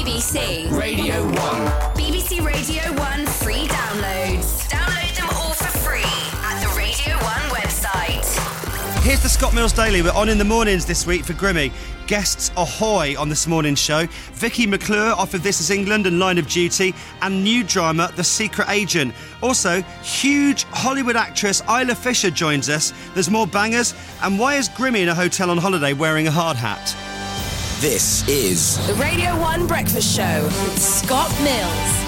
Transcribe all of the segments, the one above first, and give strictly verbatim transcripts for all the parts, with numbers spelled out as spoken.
B C Radio one. B B C Radio one free downloads. Download them all for free at the Radio one website. Here's the Scott Mills Daily. We're on in the mornings this week for Grimmy. Guests ahoy on this morning's show. Vicky McClure off of This Is England and Line of Duty, and new drama The Secret Agent. Also, huge Hollywood actress Isla Fisher joins us. There's more bangers. And why is Grimmy in a hotel on holiday wearing a hard hat? This is The Radio one Breakfast Show with Scott Mills.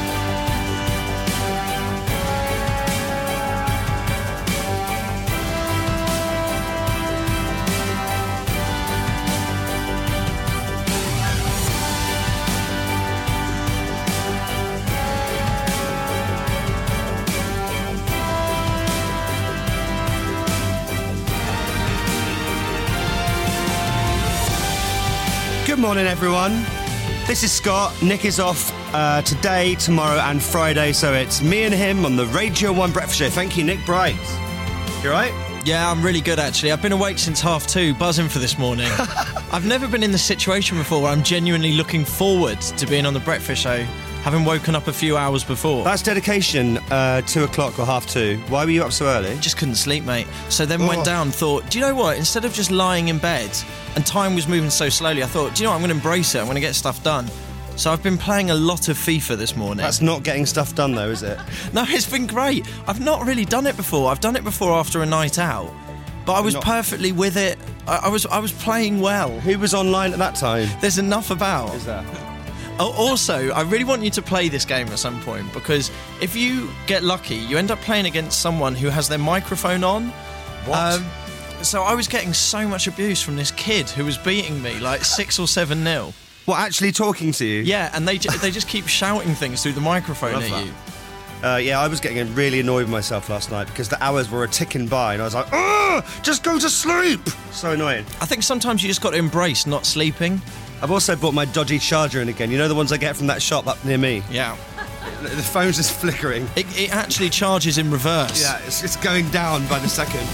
Good morning, everyone. This is Scott. Nick is off uh, today, tomorrow and Friday, so it's me and him on the Radio one Breakfast Show. Thank you, Nick Bright. You all right? Yeah, I'm really good, actually. I've been awake since half two, buzzing for this morning. I've never been in this situation before where I'm genuinely looking forward to being on the Breakfast Show, having woken up a few hours before. That's dedication, uh, two o'clock or half two. Why were you up so early? Just couldn't sleep, mate. So then Oh. went down, thought, do you know what? Instead of just lying in bed and time was moving so slowly, I thought, do you know what? I'm going to embrace it. I'm going to get stuff done. So I've been playing a lot of FIFA this morning. That's not getting stuff done, though, is it? No, it's been great. I've not really done it before. I've done it before after a night out, but I was Not- perfectly with it. I, I was I was playing well. Who was online at that time? There's enough about. Is that? Oh, also, I really want you to play this game at some point, because if you get lucky, you end up playing against someone who has their microphone on. What? Um, so I was getting so much abuse from this kid who was beating me like six or seven nil. What, actually talking to you? Yeah, and they ju- they just keep shouting things through the microphone Love at that. you. Uh, yeah, I was getting really annoyed with myself last night because the hours were a ticking by and I was like, ugh, just go to sleep. So annoying. I think sometimes you just got to embrace not sleeping. I've also bought my dodgy charger in again. You know the ones I get from that shop up near me? Yeah. The phone's just flickering. It, it actually charges in reverse. Yeah, it's, it's going down by the second.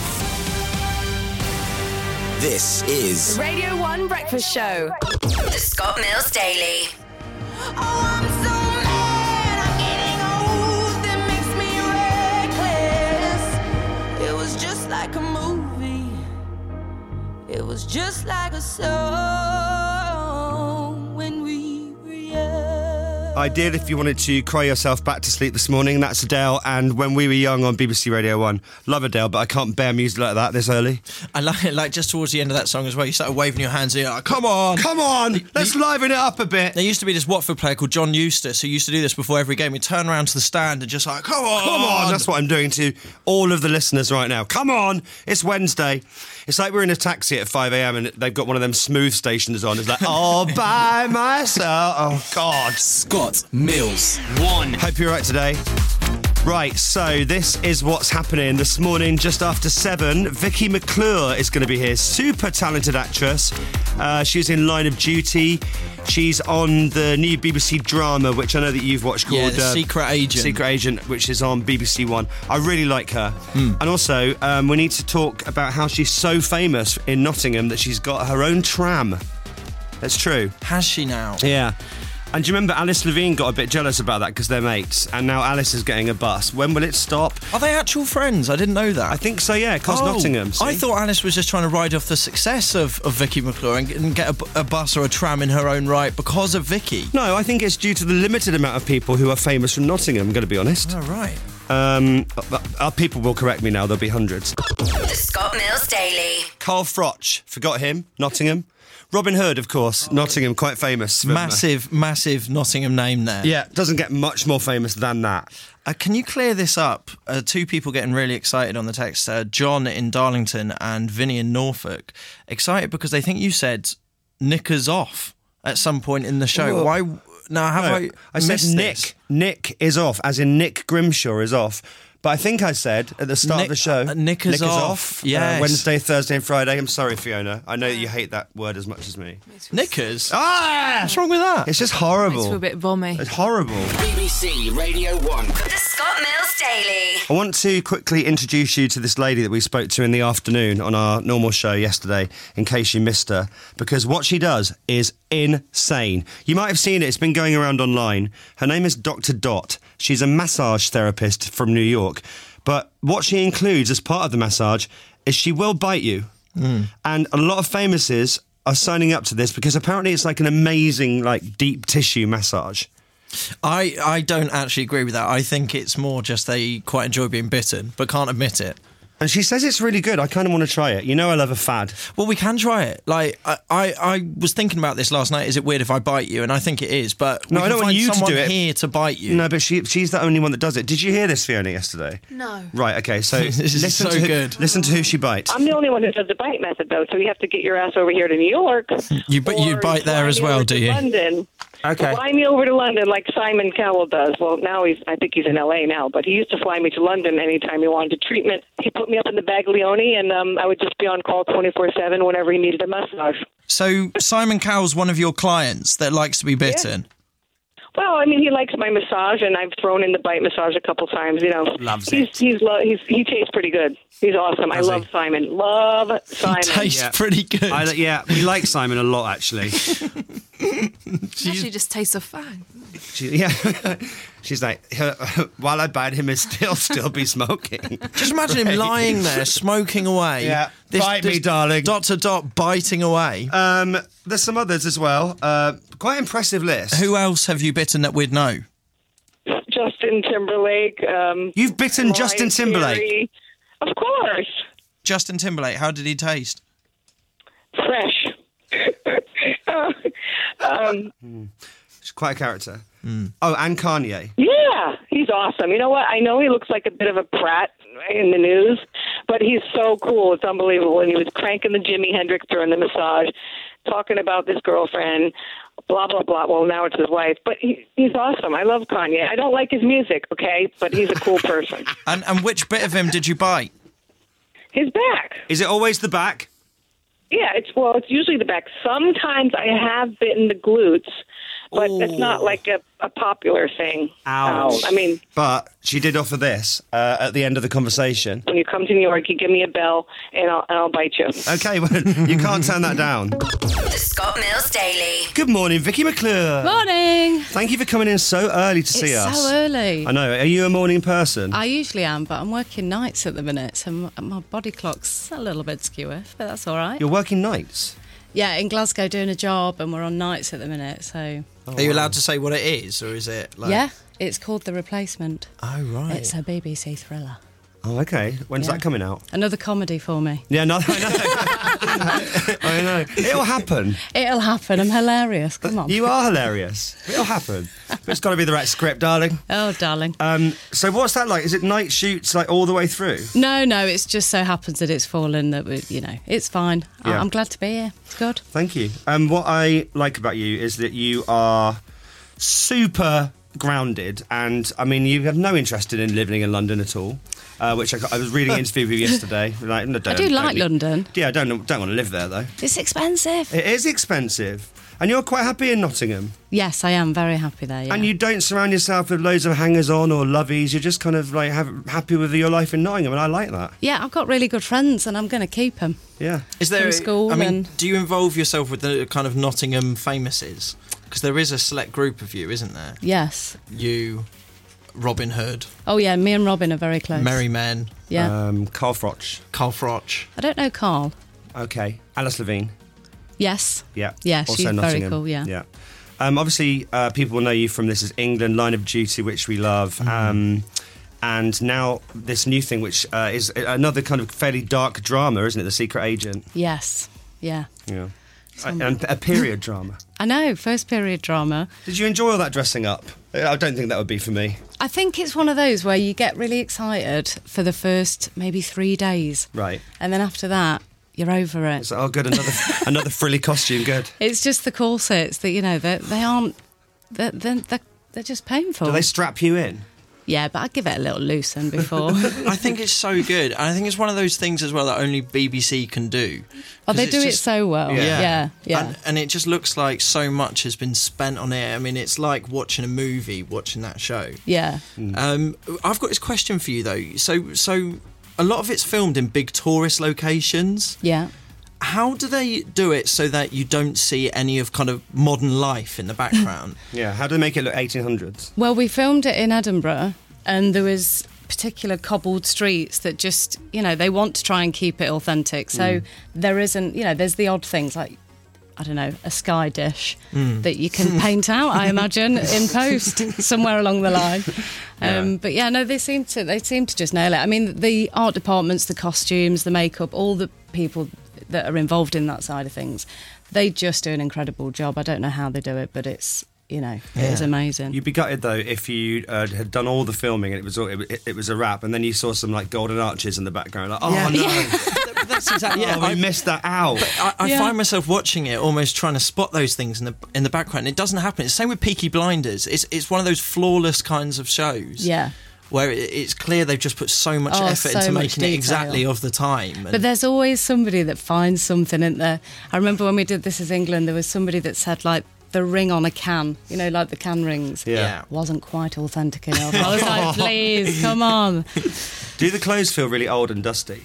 This is The Radio one Breakfast Show. The Scott Mills Daily. Oh, I'm so mad, I'm getting old, that makes me reckless. It was just like a movie, it was just like a song when we were young. Ideal if you wanted to cry yourself back to sleep this morning. That's Adele and When We Were Young on B B C Radio one. Love Adele, but I can't bear music like that this early. I like it, like just towards the end of that song as well, you started waving your hands and you're like, come on! Come on, The- let's the- liven it up a bit. There used to be this Watford player called John Eustace who used to do this before every game. He'd turn around to the stand and just like, come on! Come on, that's what I'm doing to all of the listeners right now. Come on, it's Wednesday. It's like we're in a taxi at five a.m. and they've got one of them smooth stations on. It's like, all by myself. Oh, God. Scott Mills one. Hope you're right today. Right, so this is what's happening this morning just after seven. Vicky McClure is going to be here. Super talented actress. Uh, she's in Line of Duty. She's on the new B B C drama, which I know that you've watched, called Yeah, The Secret Agent. Secret Agent, which is on B B C One. I really like her. Hmm. And also, um, we need to talk about how she's so famous in Nottingham that she's got her own tram. That's true. Has she now? Yeah. And do you remember Alice Levine got a bit jealous about that because they're mates, and now Alice is getting a bus. When will it stop? Are they actual friends? I didn't know that. I think so, yeah, because Oh, Nottingham. See? I thought Alice was just trying to ride off the success of, of Vicky McClure and, and get a, bu- a bus or a tram in her own right because of Vicky. No, I think it's due to the limited amount of people who are famous from Nottingham, I'm going to be honest. Oh, right. Um, our people will correct me now, there'll be hundreds. The Scott Mills Daily. Carl Froch, forgot him, Nottingham. Robin Hood, of course, Nottingham, quite famous. Massive, massive Nottingham name there. Yeah, doesn't get much more famous than that. Uh, can you clear this up? Uh, two people getting really excited on the text. Uh, John in Darlington and Vinny in Norfolk. Excited because they think you said knickers off at some point in the show. Well, Why? Now, have No, I I said missed Nick. this? Nick is off, as in Nick Grimshaw is off. But I think I said at the start Nick- of the show, uh, knickers off. Uh, Yes. Wednesday, Thursday, and Friday. I'm sorry, Fiona. I know that you hate that word as much as me. Knickers? Ah! What's wrong with that? It's just horrible. It's a bit vommy. It's horrible. B B C Radio one. The Scott Mills Daily. I want to quickly introduce you to this lady that we spoke to in the afternoon on our normal show yesterday, in case you missed her, because what she does is insane. You might have seen it. It's been going around online. Her name is Doctor Dot. She's a massage therapist from New York. But what she includes as part of the massage is she will bite you. Mm. And a lot of famouses are signing up to this because apparently it's like an amazing, like, deep tissue massage. I, I don't actually agree with that. I think it's more just they quite enjoy being bitten, but can't admit it. And she says it's really good. I kind of want to try it. You know I love a fad. Well, we can try it. Like, I, I, I was thinking about this last night. Is it weird if I bite you? And I think it is, but No, we I can don't want find you to someone do it. here to bite you. No, but she she's the only one that does it. Did you hear this, Fiona, yesterday? No. Right, okay, so This is listen so to who, good. Listen to who she bites. I'm the only one who does the bite method, though, so you have to get your ass over here to New York. You, but you or bite there fly as me well, over do to you? London. Okay. Fly me over to London like Simon Cowell does. Well, now he's, I think he's in L A now, but he used to fly me to London anytime he wanted a treatment. He put me up in the Baglioni, and um, I would just be on call twenty-four seven whenever he needed a massage. So Simon Cowell's one of your clients that likes to be bitten. Well, I mean, he likes my massage, and I've thrown in the bite massage a couple times. You know, Loves he's, it. He's lo- he's he tastes pretty good. He's awesome. Does I love he? Simon. Love Simon. Tastes Yeah. pretty good. I, yeah, we like Simon a lot, actually. Actually, just tastes of fang. She, yeah, she's like, while I bite him, he'll still still be smoking. Just imagine him lying there, smoking away. Yeah. Bite me, darling. Dot to dot, biting away. Um, there's some others as well. Uh, quite impressive list. Who else have you bitten that we'd know? Justin Timberlake. Um, You've bitten Mariah Justin Timberlake. Carey. Of course. Justin Timberlake, how did he taste? Fresh. um, She's quite a character. Oh, and Kanye. yeah, he's awesome. You know what? I know he looks like a bit of a prat in the news, but he's so cool. It's unbelievable. And he was cranking the Jimi Hendrix during the massage, talking about this girlfriend, blah, blah, blah. Well, now it's his wife. But he, he's awesome. I love Kanye. I don't like his music, okay? But he's a cool person. And and which bit of him did you bite? His back. Is it always the back? Yeah, it's well, it's usually the back. Sometimes I have bitten the glutes, but it's not like a, a popular thing. Ouch. Ow. I mean, But she did offer this uh, at the end of the conversation. when you come to New York, you give me a bell, and I'll, and I'll bite you. Okay, well, you can't turn that down. The Scott Mills Daily. Good morning, Vicky McClure. Morning. Thank you for coming in so early to see It's us. so early. I know. Are you a morning person? I usually am, but I'm working nights at the minute, so my, my body clock's a little bit skewer, but that's all right. You're working nights. Yeah, in Glasgow doing a job, and we're on nights at the minute, so... Are you allowed to say what it is, or is it like... yeah, it's called The Replacement. Oh, right. It's a B B C thriller. Oh, okay. When's Yeah. that coming out? Another comedy for me. Yeah, no, I know. I know. It'll happen. It'll happen. I'm hilarious. Come on. You are hilarious. It'll happen. But it's got to be the right script, darling. Oh, darling. Um, so what's that like? Is it night shoots like all the way through? No, no, it's just so happens that it's fallen that we, you know, it's fine. I- Yeah. I'm glad to be here. It's good. Thank you. Um, what I like about you is that you are super grounded, and I mean, you have no interest in living in London at all. Uh, which I, I was reading an interview with you yesterday. Like, no, I don't- do don't like leave- London. Yeah, I don't don't want to live there though. It's expensive. It is expensive, and you're quite happy in Nottingham. Yes, I am very happy there, yeah. And you don't surround yourself with loads of hangers-on or lovies. You're just kind of like have, happy with your life in Nottingham, and I like that. Yeah, I've got really good friends and I'm going to keep them. Yeah. Is there From school I mean, and- do you involve yourself with the kind of Nottingham famouses? Because there is a select group of you, isn't there? Yes. You, Robin Hood, Oh, yeah, me and Robin are very close. Merry Men, Yeah. Um, Carl Froch. Carl Froch. I don't know Carl. Okay. Alice Levine. Yes. Yeah. Yeah, Also she's very Nottingham. cool, yeah. Yeah. Um, obviously, uh, people will know you from This Is England, Line of Duty, which we love. Mm-hmm. Um, and now this new thing, which uh, is another kind of fairly dark drama, isn't it? The Secret Agent. Yes. Yeah. Yeah. And a period drama. I know, first period drama. Did you enjoy all that dressing up? I don't think that would be for me. I think it's one of those where you get really excited for the first maybe three days. Right. And then after that, you're over it. It's like, oh, good, another another frilly costume, good. It's just the corsets that, you know, they they aren't, they're, they're, they're, they're just painful. Do they strap you in? Yeah, but I'd give it a little loosen before. I think it's so good. And I think it's one of those things as well that only B B C can do. Oh, they 'Cause do it's it just- so well. Yeah. Yeah, yeah. yeah. And, and it just looks like so much has been spent on it. I mean, it's like watching a movie, watching that show. yeah. Um, I've got this question for you though. So, so a lot of it's filmed in big tourist locations. Yeah. How do they do it so that you don't see any of kind of modern life in the background? Yeah, how do they make it look eighteen hundreds? Well, we filmed it in Edinburgh, and there was particular cobbled streets that just, you know, they want to try and keep it authentic. So there isn't, you know, there's the odd things like, I don't know, a sky dish that you can paint out, I imagine, in post somewhere along the line. Um, Yeah. But yeah, no, they seem to they seem to just nail it. I mean, the art departments, the costumes, the makeup, all the people that are involved in that side of things, they just do an incredible job. I don't know how they do it, but it's, you know, it is Yeah. amazing. You'd be gutted though if you uh, had done all the filming and it was all, it, it was a wrap, and then you saw some like golden arches in the background. Like, oh Yeah. no, That's exactly. yeah, Yeah, I I, missed that out. I, I Yeah. find myself watching it, almost trying to spot those things in the in the background. It doesn't happen. It's the same with Peaky Blinders. It's it's one of those flawless kinds of shows. Yeah. Where it, it's clear they've just put so much Oh, effort so into much making it detail. exactly of the time. But there's always somebody that finds something in there. I remember when we did This Is England, there was somebody that said, like, the ring on a can, you know, like the can rings. Yeah. Wasn't quite authentic enough. I was like, please, come on. Do the clothes feel really old and dusty?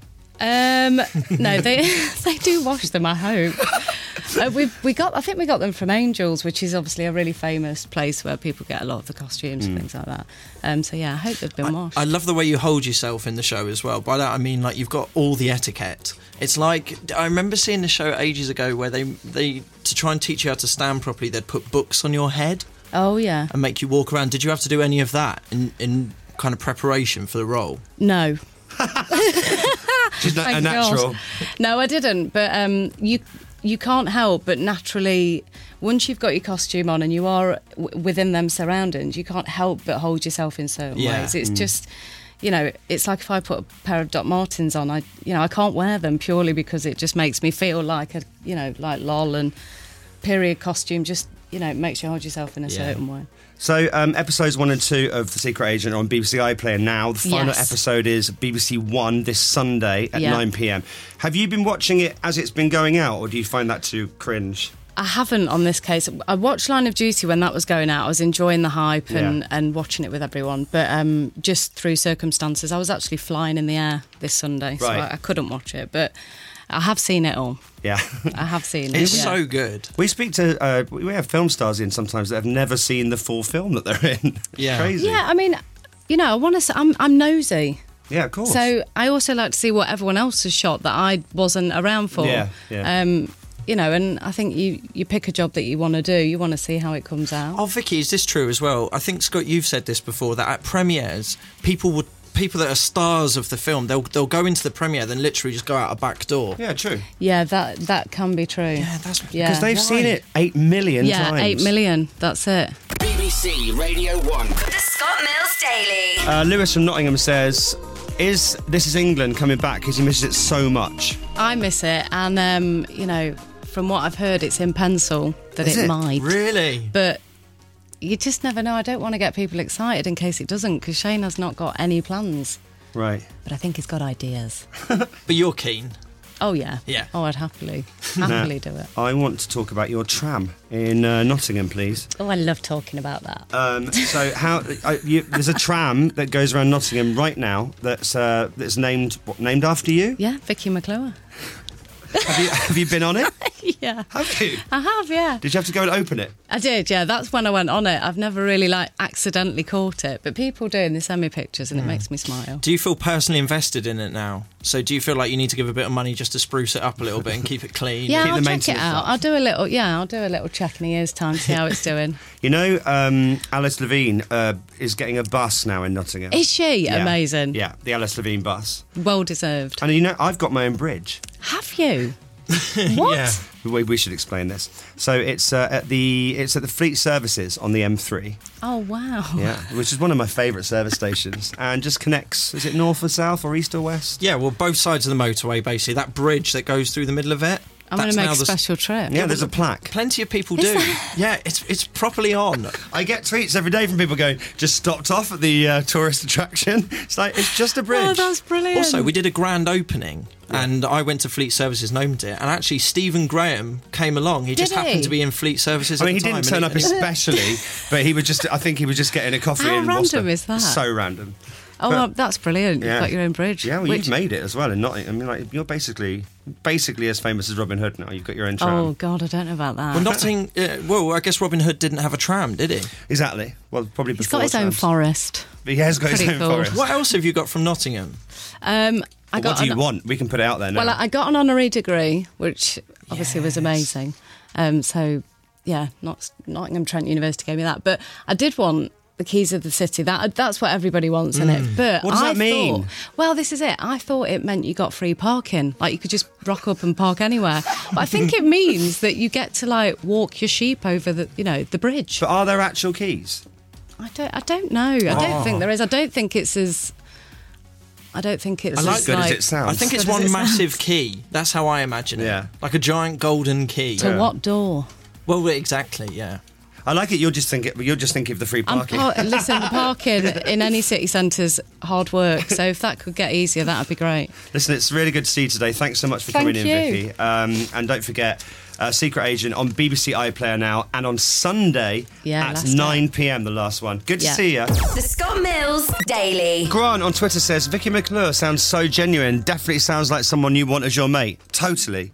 Um, no, they they do wash them, I hope. Uh, we we got, I think we got them from Angels, which is obviously a really famous place where people get a lot of the costumes and things like that. Um, so yeah, I hope they've been washed. I love the way you hold yourself in the show as well. By that I mean, like, you've got all the etiquette. It's like, I remember seeing the show ages ago where they they to try and teach you how to stand properly, they'd put books on your head Oh yeah, and make you walk around. Did you have to do any of that in in kind of preparation for the role? no. She's not a Thank natural. God. No, I didn't. But um, you you can't help but naturally, once you've got your costume on and you are w- within them surroundings, you can't help but hold yourself in certain Yeah. ways. It's just, you know, it's like if I put a pair of Doc Martens on, I, you know, I can't wear them purely because it just makes me feel like a, you know, like lol, and period costume just, you know, makes you hold yourself in a Yeah. certain way. So, um, episodes one and two of The Secret Agent are on B B C iPlayer now. The final Yes. episode is B B C One this Sunday at Yeah. nine p.m. Have you been watching it as it's been going out, or do you find that too cringe? I haven't on this case. I watched Line of Duty when that was going out. I was enjoying the hype and, Yeah. and watching it with everyone. But um, just through circumstances, I was actually flying in the air this Sunday, so Right. I, I couldn't watch it. But I have seen it all. Yeah. I have seen it. It's yeah. so good. We speak to, uh, we have film stars in sometimes that have never seen the full film that they're in. It's Yeah. crazy. Yeah, I mean, you know, I want to say I'm, I'm nosy. Yeah, of course. So I also like to see what everyone else has shot that I wasn't around for. Yeah, yeah. Um, you know, and I think you, you pick a job that you want to do, you want to see how it comes out. Oh, Vicky, is this true as well? I think, Scott, you've said this before, that at premieres, people would people that are stars of the film, they'll they'll go into the premiere, then literally just go out a back door. yeah, true. Yeah, that that can be true. Yeah, that's Yeah. Because they've Why? seen it eight million Yeah, times. eight million. That's it. B B C Radio one. The Scott Mills Daily. Uh, Lewis from Nottingham says, is This Is England coming back because he misses it so much? I miss it, and um, you know, from what I've heard, it's in pencil that Is it, it? might. Really? But you just never know. I don't want to get people excited in case it doesn't, because Shane has not got any plans. Right. But I think he's got ideas. But you're keen. Oh yeah. Yeah. Oh, I'd happily, happily do it. I want to talk about your tram in uh, Nottingham, please. Oh, I love talking about that. Um, so, how uh, you, there's a tram that goes around Nottingham right now that's uh, that's named what, named after you. Yeah, Vicky McClure. Have you have you been on it? Yeah. Have you? I have, yeah. Did you have to go and open it? I did, yeah. That's when I went on it. I've never really, like, accidentally caught it. But people do, and they send me pictures, and it makes me smile. Do you feel personally invested in it now? So do you feel like you need to give a bit of money just to spruce it up a little bit and keep it clean? Yeah, Keep I'll the check it maintenance out. up. I'll do a little, yeah, I'll do a little check in a year's time, see how it's doing. You know, um, Alice Levine uh, is getting a bus now in Nottingham. Is she? Yeah. Amazing. Yeah, the Alice Levine bus. Well deserved. And you know, I've got my own bridge. Have you? What? Yeah. We, we should explain this. So it's uh, at the it's at the Fleet Services on the M three. Oh, wow. Yeah, which is one of my favourite service stations, and just connects. Is it north or south or east or west? Yeah, well, both sides of the motorway, basically. That bridge that goes through the middle of it. I'm going That's to make now a the- special trip. Yeah, there's a plaque. Plenty of people do. Yeah, it's it's properly on. I get tweets every day from people going, just stopped off at the uh, tourist attraction. It's like, it's just a bridge. Oh, that's brilliant. Also, we did a grand opening, and I went to Fleet Services and opened it. And actually, Stephen Graham came along. He just Did he? happened to be in Fleet Services. I mean, at he the time, didn't turn and up and especially, but he was just, I think he was just getting a coffee How in random Worcester. is that? So random. Oh, But- well, that's brilliant. Yeah. You've got your own bridge. Yeah, well, Which- you've made it as well. And not, I mean, like, you're basically basically as famous as Robin Hood now. You've got your own tram. Oh, God, I don't know about that. Well, Notting. Uh, well, I guess Robin Hood didn't have a tram, did he? Exactly. Well, probably He's before got his own trams. forest. He has got his Pretty own cool. forest. What else have you got from Nottingham? Um, I But got what do you an- want? We can put it out there now. Well, I I got an honorary degree, which obviously was amazing. Um, so, yeah, not Nottingham Trent University gave me that. But I did want the keys of the city. That That's what everybody wants in it. But What does I that mean? Thought, well, this is it. I thought it meant you got free parking. Like, you could just rock up and park anywhere. But I think it means that you get to, like, walk your sheep over the, you know, the bridge. But are there actual keys? I don't, I don't know. I don't think there is. I don't think it's as... I don't think it's I like as, good as like, it sounds. I think it's Good as one it massive sounds. key. That's how I imagine it. Yeah. Like a giant golden key. To what door? Well, exactly, yeah. I like it. You'll just think it. You'll just think of the free I'm parking. par- listen, the parking in any city centre's hard work. So if that could get easier, that'd be great. Listen, it's really good to see you today. Thanks so much for Thank coming in, you. Vicky. Um, and don't forget, uh, Secret Agent on B B C iPlayer now, and on Sunday Yeah, at last nine p.m. the last one. Good to Yeah. see you. The Scott Mills Daily. Grant on Twitter says Vicky McClure sounds so genuine. Definitely sounds like someone you want as your mate. Totally.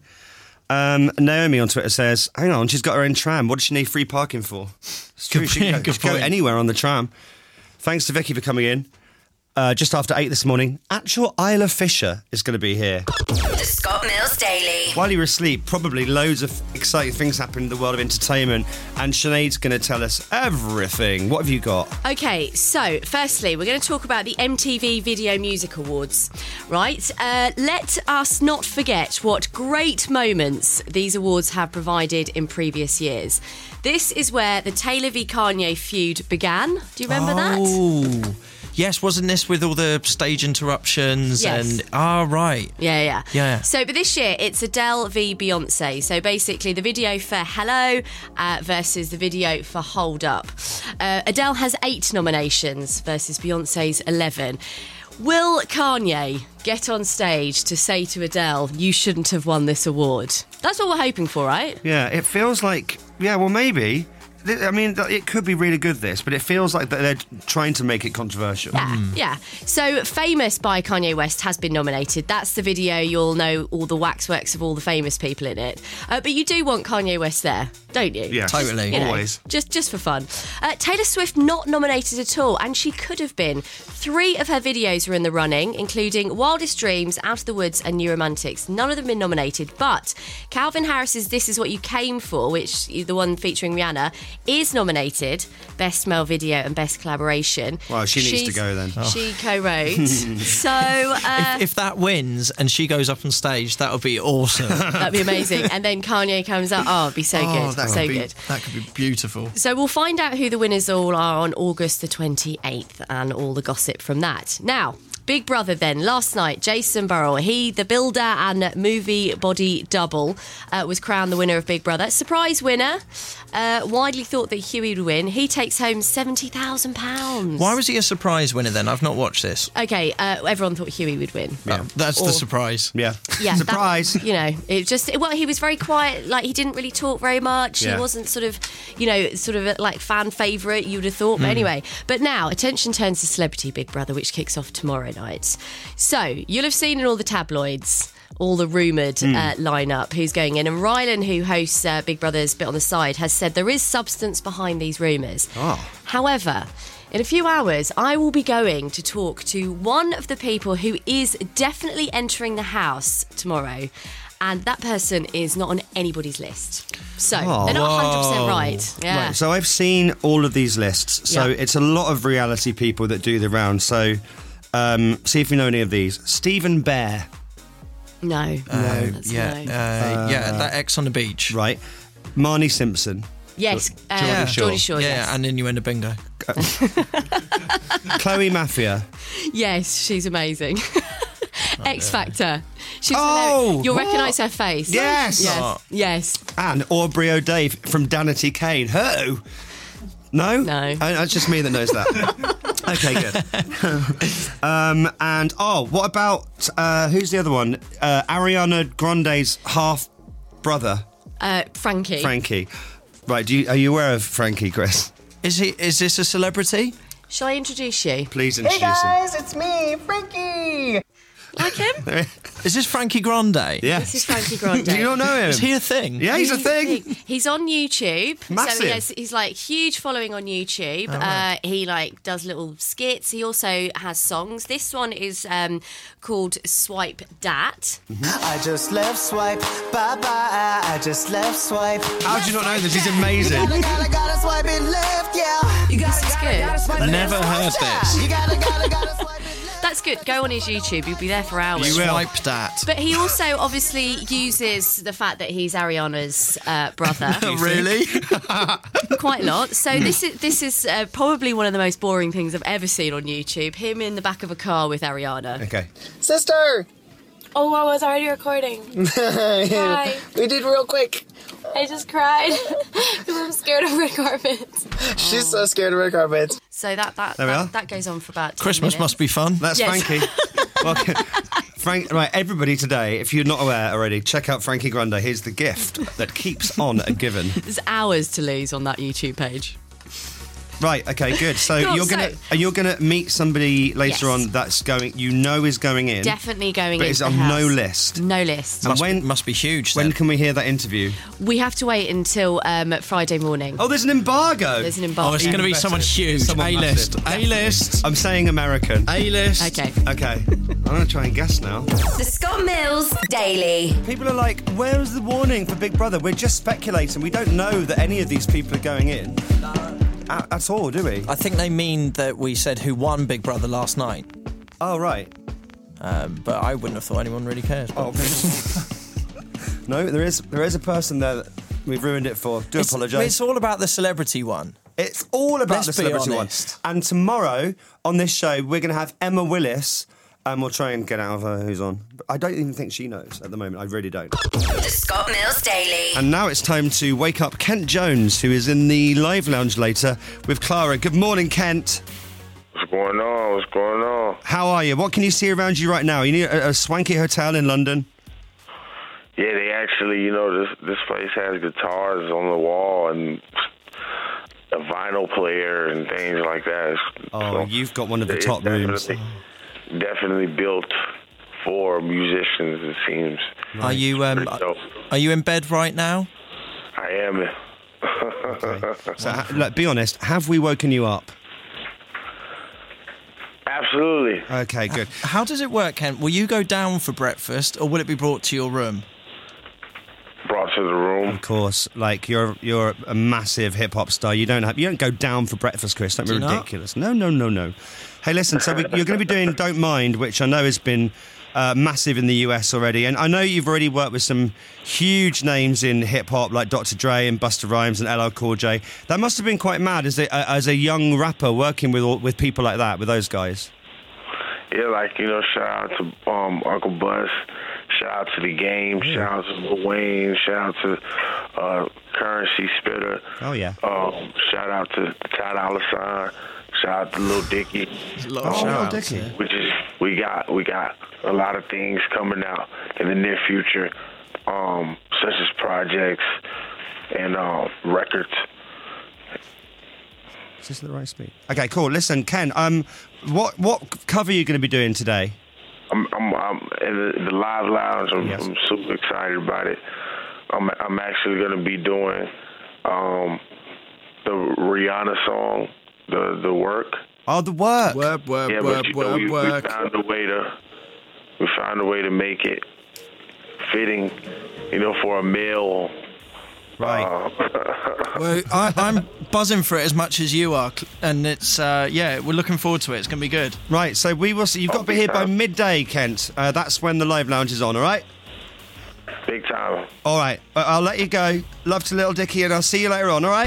Um, Naomi on Twitter says, hang on, she's got her own tram. What does she need free parking for? It's true, Good she can go, point, good she can go point. anywhere on the tram. Thanks to Vicky for coming in. Uh, just after eight this morning, actual Isla Fisher is going to be here. The Scott Mills Daily. While you were asleep, probably loads of exciting things happened in the world of entertainment, and Sinead's going to tell us everything. What have you got? Okay, so firstly, we're going to talk about the M T V Video Music Awards, right? Uh, let us not forget what great moments these awards have provided in previous years. This is where the Taylor v Kanye feud began. Do you remember that? Oh, yes, wasn't this with all the stage interruptions? Yes. And ah, right. Yeah, yeah. Yeah. So, but this year it's Adele v Beyonce. So basically, the video for Hello uh, versus the video for Hold Up. Uh, Adele has eight nominations versus Beyonce's eleven. Will Kanye get on stage to say to Adele, "You shouldn't have won this award"? That's what we're hoping for, right? Yeah, it feels like, yeah, well, maybe. Th- I mean, th- it could be really good, this, but it feels like that they're trying to make it controversial. Yeah, yeah. So, Famous by Kanye West has been nominated. That's the video. You'll know all the waxworks of all the famous people in it. Uh, but you do want Kanye West there, don't you? Yeah, Totally. You know, always. Just just for fun. Uh, Taylor Swift not nominated at all, and she could have been. Three of her videos are in the running, including Wildest Dreams, Out of the Woods, and New Romantics. None of them been nominated, but Calvin Harris's This Is What You Came For, which the one featuring Rihanna, is nominated Best Male Video and Best Collaboration. Well, she needs to She's- go then. She co-wrote. so uh, If, if that wins and she goes up on stage, that would be awesome. that'd be amazing. And then Kanye comes up. Oh, it'd be so Oh, good, that so could be, good. That could be beautiful. So we'll find out who the winners all are on August the twenty-eighth and all the gossip from that. Now, Big Brother then. Last night, Jason Burrell, he, the builder and movie body double, uh, was crowned the winner of Big Brother. Surprise winner. Uh, widely thought that Huey would win. He takes home seventy thousand pounds. Why was he a surprise winner then? I've not watched this. Okay, uh, everyone thought Huey would win. Oh, that's Or- the surprise. Yeah. Yeah, Surprise. That, you know, it just well, he was very quiet. Like he didn't really talk very much. Yeah. He wasn't sort of, you know, sort of a, like fan favourite. You would have thought, but anyway. But now attention turns to Celebrity Big Brother, which kicks off tomorrow night. So you'll have seen in all the tabloids all the rumoured uh, lineup who's going in, and Rylan, who hosts uh, Big Brother's Bit on the Side, has said there is substance behind these rumours. Oh. However, in a few hours, I will be going to talk to one of the people who is definitely entering the house tomorrow. And that person is not on anybody's list. So, Oh. they're not one hundred percent Whoa. right. Yeah. Right, so I've seen all of these lists. So Yeah. it's a lot of reality people that do the round. So um, see if you know any of these. Stephen Bear, no. Uh, That's yeah, no. uh, yeah, that X on the beach. right? Marnie Simpson, Yes, uh, Geordie Shore. Geordie Shore, yeah, yes. and Innuendo Bingo. Chloe Mafia, Yes, she's amazing. X Factor. She's Oh, hilarious. You'll what? recognise her face. Yes. Yes. Yes. And Aubrey O'Day from Danity Kane. Who? No? No. Oh, that's just me that knows that. Okay, good. um, and, oh, what about, uh, who's the other one? Uh, Ariana Grande's half-brother, Uh, Frankie. Frankie. Right, do you, are you aware of Frankie, Chris? Is he? Is this a celebrity? Shall I introduce you? Please introduce him. it's me, Frankie. Like him? Is this Frankie Grande? Yeah. This is Frankie Grande. Do you not know him? Is he a thing? Yeah, he's a thing. He's on YouTube. Massive. So he has, he's like huge following on YouTube. uh, he like does little skits. He also has songs. This one is um, called Swipe Dat. I just left swipe, bye bye. I just left swipe. How do you not know this? He's amazing. Gotta, gotta, gotta swipe it left, yeah. You gotta, This is gotta, good. gotta swipe it Never left. heard this. You gotta, gotta, gotta swipe it left. That's good. Go on his YouTube. You'll be there for hours. You will. Swipe that. But he also obviously uses the fact that he's Ariana's uh, brother Really? quite a lot. So this is this is uh, probably one of the most boring things I've ever seen on YouTube. Him in the back of a car with Ariana. Okay. Sister. Oh, I was already recording. Hi. We did real quick. I just cried because I'm scared of red carpets. She's so scared of red carpets. So that that There we are. that, that goes on for about ten Christmas minutes. must be fun. That's Yes. Frankie. Welcome. Frank, right, everybody today, if you're not aware already, check out Frankie Grande. Here's the gift that keeps on giving. There's hours to lose on that YouTube page. Right, okay, good. So Go on, you're gonna so- are you gonna meet somebody later Yes. on that's going you know is going in, Definitely going but into is the on house. no list. No list. Must, when- be, must be huge. When Then. can we hear that interview? We have to wait until um, Friday morning. Oh, there's an embargo. There's an Oh, embargo. it's going to be better. someone huge. Someone A-list. massive. A-list. I'm saying American. A-list. Okay. Okay, I'm gonna try and guess now. The Scott Mills Daily. People are like, where's the warning for Big Brother? We're just speculating. We don't know that any of these people are going in at, at all, do we? I think they mean that we said who won Big Brother last night. Oh, right. Um, but I wouldn't have thought anyone really cares. Oh, no, there is there is a person there that we've ruined it for. Do It's, apologise. it's all about the celebrity one. It's all about Let's the be celebrity one. honest. And tomorrow on this show, we're going to have Emma Willis, and we'll try and get out of her who's on. But I don't even think she knows at the moment. I really don't. The Scott Mills Daily. And now it's time to wake up Kent Jones, who is in the live lounge later with Clara. Good morning, Kent. What's going on? What's going on? How are you? What can you see around you right now? You need a, a swanky hotel in London? Yeah, they actually, you know, this this place has guitars on the wall and a vinyl player and things like that. It's- Oh, so you've got one of the it's top rooms. Definitely, definitely built for musicians, it seems. Are you um, Pretty dope. are you in bed right now? I am. So, ha- look, be honest, have we woken you up? Absolutely. Okay, good. How does it work, Ken? Will you go down for breakfast, or will it be brought to your room? Brought to the room. Of course, like you're you're a massive hip hop star. You don't have you don't go down for breakfast, Chris. Don't be Do you not? ridiculous. No, no, no, no. Hey, listen. So we, you're going to be doing "Don't Mind," which I know has been uh, massive in the U S already, and I know you've already worked with some huge names in hip hop like Doctor Dre and Busta Rhymes and L L Cool J. That must have been quite mad as a as a young rapper working with all, with people like that, with those guys. Yeah, like, you know, shout out to um, Uncle Bus, shout out to The Game, shout out to Lil Wayne, shout out to uh, Currency Spitter. Oh yeah. Um, shout out to Ty Dolla $ign. Shout out to Lil Dicky. A lot Oh, of Lil shout-outs, Dicky. yeah. Which is we got we got a lot of things coming out in the near future, um, such as projects and uh, records. Is this the right speed? Okay, cool. Listen, Ken. Um, what what cover are you going to be doing today? I'm I'm, I'm in the, the live lounge. I'm, Yes. I'm super excited about it. I'm I'm actually going to be doing um, the Rihanna song, the the work. Oh, the work. Work, work, Yeah, work, but you know, work, we, we work. found a way to we found a way to make it fitting, you know, for a male. Right. Uh, Well, I, I'm buzzing for it as much as you are, cl- and it's uh, yeah, we're looking forward to it. It's going to be good. Right. So we will see. You've got to be here by midday, Kent. Uh, that's when the live lounge is on. All right. Big time. All right. Uh, I'll let you go. Love to Little Dicky, and I'll see you later on. All right.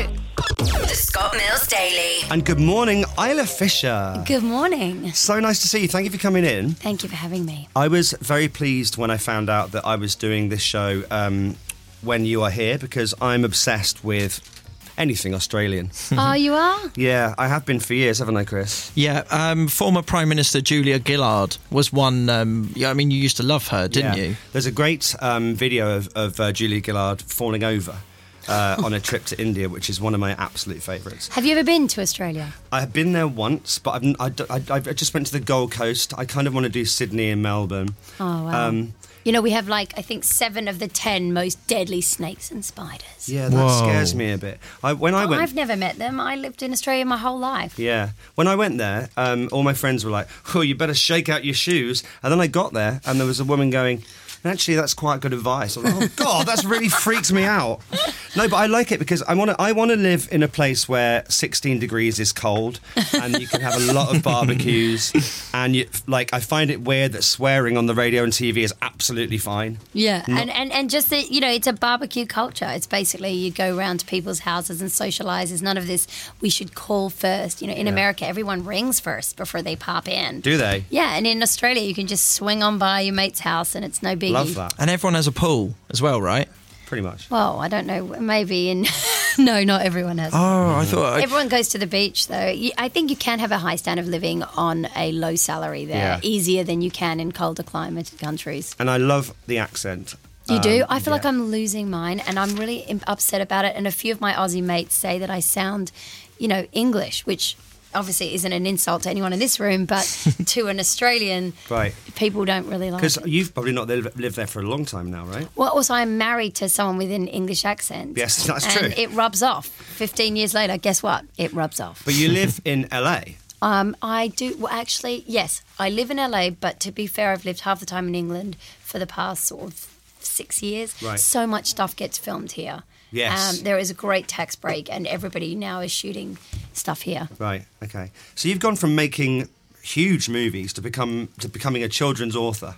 The Scott Mills Daily. And good morning, Isla Fisher. Good morning. So nice to see you. Thank you for coming in. Thank you for having me. I was very pleased when I found out that I was doing this show um, when you are here, because I'm obsessed with anything Australian. Oh, you are? Yeah, I have been for years, haven't I, Chris? Yeah, um, former Prime Minister Julia Gillard was one. Um, yeah, I mean, you used to love her, didn't Yeah. you? There's a great um, video of, of uh, Julia Gillard falling over uh, on a trip to India, which is one of my absolute favourites. Have you ever been to Australia? I have been there once, but I've, I, I, I just went to the Gold Coast. I kind of want to do Sydney and Melbourne. Oh, wow. Um, You know, we have like, I think, seven of the ten most deadly snakes and spiders. yeah, that Whoa. scares me a bit. I, when I Oh, went, I've never met them. I lived in Australia my whole life. Yeah. When I went there, um, all my friends were like, oh, you better shake out your shoes. And then I got there, and there was a woman going, actually, that's quite good advice. I was like, oh, God, that's really freaked me out. No, but I like it because I want to I want to live in a place where sixteen degrees is cold and you can have a lot of barbecues. And, you, like, I find it weird that swearing on the radio and T V is absolutely fine. Yeah, Not- and, and, and just that, you know, it's a barbecue culture. It's basically you go around to people's houses and socialise. There's none of this, we should call first. You know, in Yeah. America, everyone rings first before they pop in. Do they? Yeah, and in Australia, you can just swing on by your mate's house and it's no biggie. Love that. And everyone has a pool as well, right? Pretty much. Well, I don't know. Maybe in... no, not everyone has. Oh, I thought. I, Everyone goes to the beach, though. You, I think you can have a high standard of living on a low salary there, Yeah. easier than you can in colder climate countries. And I love the accent. You do? Um, I feel yeah. like I'm losing mine, and I'm really im- upset about it. And a few of my Aussie mates say that I sound, you know, English, which obviously isn't an insult to anyone in this room, but to an Australian, Right. people don't really like Because it. you've probably not li- lived there for a long time now, right? Well, also, I'm married to someone with an English accent. Yes, that's and true. it rubs off. fifteen years later, guess what? It rubs off. But you live in L A. Um, I do, well, actually, yes, I live in L A, but to be fair, I've lived half the time in England for the past sort of six years. Right. So much stuff gets filmed here. Yes. Um, there is a great tax break, and everybody now is shooting stuff here. Right. Okay. So you've gone from making huge movies to become to becoming a children's author.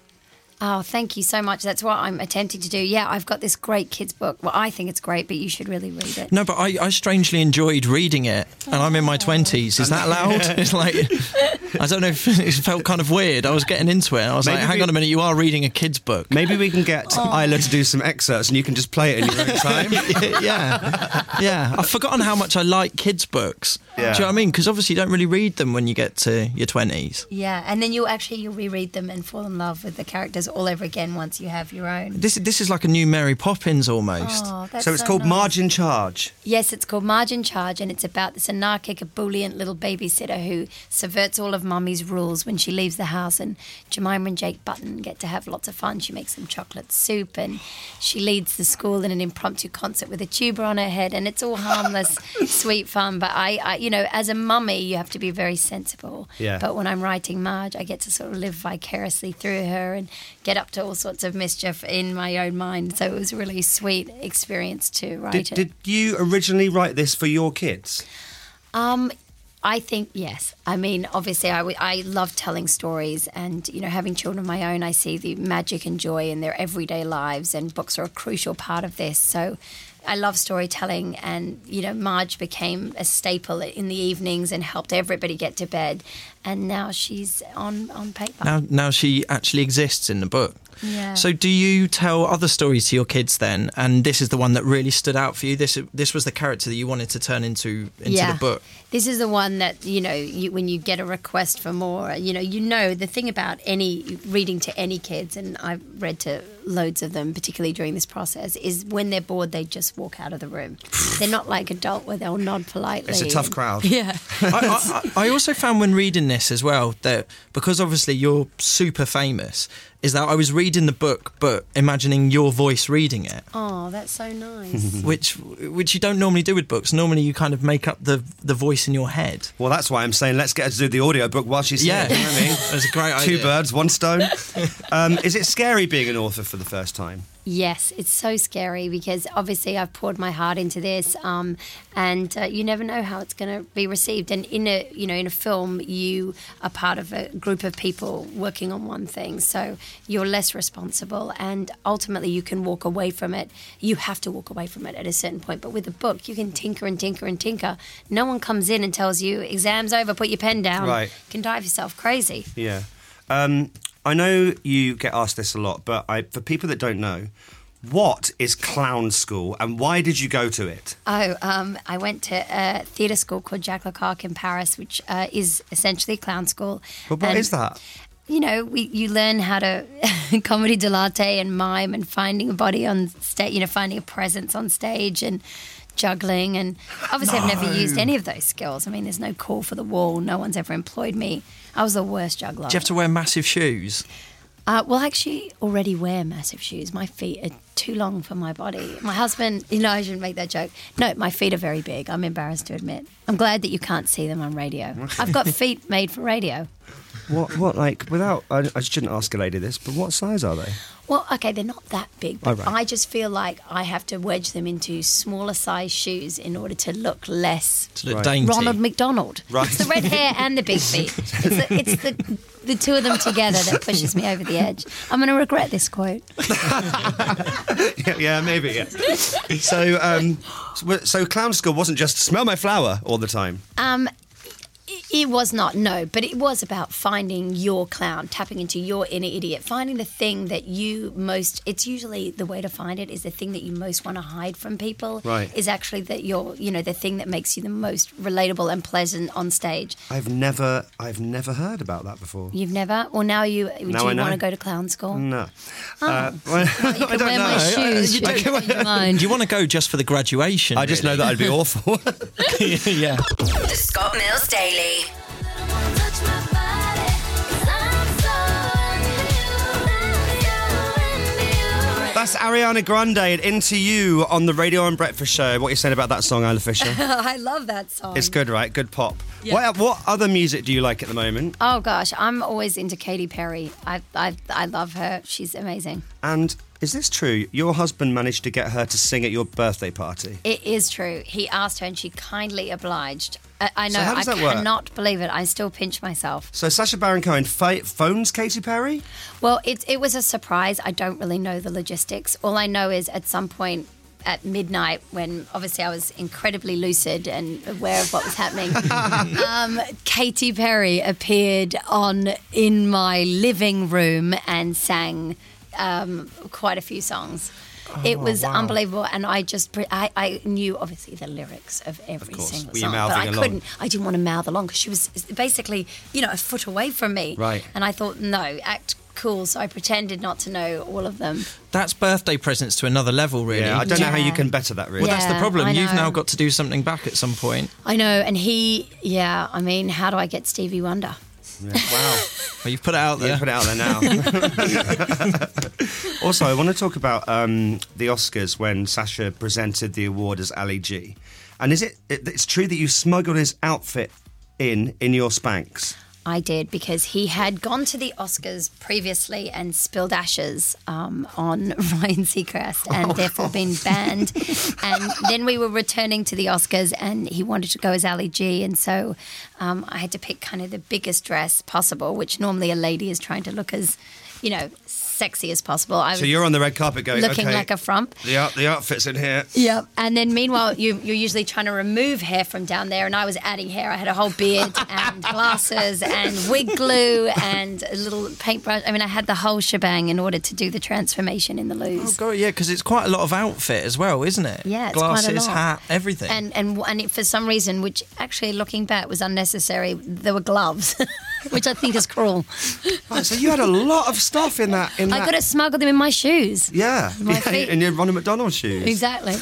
Oh, thank you so much. That's what I'm attempting to do. Yeah, I've got this great kids book. Well, I think it's great, but you should really read it. no, but I, I strangely enjoyed reading it, and I'm in my twenties. Is that allowed? It's like I don't know if it felt kind of weird. I was getting into it, and I was Maybe like, "Hang we- on a minute, you are reading a kids' book." Maybe we can get Isla to do some excerpts, and you can just play it in your own time. yeah, yeah. I've forgotten how much I like kids' books. Yeah. Do you know what I mean? Because obviously you don't really read them when you get to your twenties. Yeah, and then you'll actually you'll reread them and fall in love with the characters all over again once you have your own. This this is like a new Mary Poppins almost. Oh, that's So it's called nice. Margin Charge. Yes, it's called Margin Charge, and it's about this anarchic, ebullient little babysitter who subverts all of Mummy's rules when she leaves the house. And Jemima and Jake Button get to have lots of fun. She makes them chocolate soup, and she leads the school in an impromptu concert with a tuba on her head. And it's all harmless, sweet fun. But I, I, you know, as a mummy, you have to be very sensible. Yeah. But when I'm writing Marge, I get to sort of live vicariously through her and get up to all sorts of mischief in my own mind. So it was a really sweet experience to write Did, it. did you originally write this for your kids? Um, I think yes. I mean, obviously, I, w- I love telling stories, and you know, having children of my own, I see the magic and joy in their everyday lives, and books are a crucial part of this. So, I love storytelling, and you know, Marge became a staple in the evenings and helped everybody get to bed, and now she's on on paper. Now, now she actually exists in the book. Yeah. So, do you tell other stories to your kids then? And this is the one that really stood out for you. This this was the character that you wanted to turn into into Yeah. the book. This is the one that, you know, you, when you get a request for more, you know, you know, the thing about any reading to any kids, and I've read to loads of them, particularly during this process, is when they're bored, they just walk out of the room. They're not like adult where they'll nod politely. It's a tough and- crowd. Yeah. I, I, I also found when reading this as well that because obviously you're super famous, is that I was reading the book but imagining your voice reading it. Oh, that's so nice. Which which you don't normally do with books. Normally you kind of make up the the voice in your head. Well, that's why I'm saying let's get her to do the audio book while she's Yeah. here. You know what I mean? That's a great Two idea. birds, one stone. Um, is it scary being an author for the first time? Yes, it's so scary because obviously I've poured my heart into this, um, and uh, you never know how it's going to be received. And in a you know in a film, you are part of a group of people working on one thing, so you're less responsible, and ultimately you can walk away from it. You have to walk away from it at a certain point. But with a book, you can tinker and tinker and tinker. No one comes in and tells you exam's over, put your pen down. Right. You can drive yourself crazy. Yeah. Um, I know you get asked this a lot, but I, for people that don't know, what is clown school and why did you go to it? Oh, um, I went to a theatre school called Jacques Lecoq in Paris, which uh, is essentially a clown school. But what And, is that? You know, we, you learn how to comedy dell'arte and mime and finding a body on stage, you know, finding a presence on stage and juggling. And obviously No. I've never used any of those skills. I mean, there's no call for the wall. No one's ever employed me. I was the worst juggler. Do you have to wear massive shoes? Uh, well, I actually already wear massive shoes. My feet are too long for my body. My husband, you know, I shouldn't make that joke. No, my feet are very big. I'm embarrassed to admit. I'm glad that you can't see them on radio. I've got feet made for radio. What, what, like, without, I, I shouldn't ask a lady this, but what size are they? Well, okay, they're not that big, but Oh, right. I just feel like I have to wedge them into smaller size shoes in order to look less To look Right. dainty. Ronald McDonald. Right. It's the red hair and the big feet. It's the, it's the, the two of them together that pushes me over the edge. I'm going to regret this quote. yeah, yeah, maybe, yeah. so, um, so, so clown school wasn't just smell my flower all the time. Um, it- it was not, no, but it was about finding your clown, tapping into your inner idiot, finding the thing that you most, it's usually the way to find it is the thing that you most want to hide from people. Right. Is actually that you're, you know, the thing that makes you the most relatable and pleasant on stage. I've never, I've never heard about that before. You've never? Well, now you, do Now you I know. want to go to clown school? No. Oh. Uh, well, You I can don't wear know. my shoes. You I, don't change your mind. Do you want to go just for the graduation? I just know that I'd be awful. yeah. The Scott Mills Daily. That's Ariana Grande and Into You on the Radio and Breakfast Show. What are you saying about that song, Isla Fisher? I love that song. It's good, right? Good pop. Yeah. What, what other music do you like at the moment? Oh gosh, I'm always into Katy Perry. I I I love her. She's amazing. And is this true? Your husband managed to get her to sing at your birthday party. It is true. He asked her and she kindly obliged. I, I know. So how does I that work? cannot believe it. I still pinch myself. So Sacha Baron Cohen ph- phones Katy Perry? Well, it it was a surprise. I don't really know the logistics. All I know is at some point at midnight, when obviously I was incredibly lucid and aware of what was happening, um, Katy Perry appeared on in my living room and sang um, quite a few songs. It was wow. unbelievable, and I just pre- I, I knew obviously the lyrics of every Of course. single Were you song, but mouthing I along? couldn't. I didn't want to mouth along because she was basically, you know, a foot away from me. Right. And I thought, no, act cool. So I pretended not to know all of them. That's birthday presents to another level, really. Yeah, I don't know how Yeah. you can better that, really. Well, that's the Yeah, problem. I You've know. now got to do something back at some point. I know, and he, yeah. I mean, how do I get Stevie Wonder? Yeah, wow. Well, you've put it out there. Yeah, put it out there now. Also, I want to talk about um, the Oscars when Sacha presented the award as Ali G. And is it, it? It's true that you smuggled his outfit in in your Spanx? I did, because he had gone to the Oscars previously and spilled ashes um, on Ryan Seacrest and therefore been banned. And then we were returning to the Oscars and he wanted to go as Ali G. And so um, I had to pick kind of the biggest dress possible, which normally a lady is trying to look as, you know, sexy as possible. I was So you're on the red carpet going, looking okay, like a frump. the, out, the outfit's in here. Yep. And then meanwhile, you, you're usually trying to remove hair from down there, and I was adding hair. I had a whole beard and glasses and wig glue and a little paintbrush. I mean, I had the whole shebang in order to do the transformation in the Oh, loose. God, yeah, because it's quite a lot of outfit as well, isn't it? Yeah, it's Glasses, quite a lot. hat, everything. And and and it, for some reason, which actually looking back was unnecessary, there were gloves, which I think is cruel. Right, so you had a lot of stuff in that. In I that. could have smuggled them in my shoes. Yeah, My yeah, feet. in your Ronald McDonald shoes. Exactly.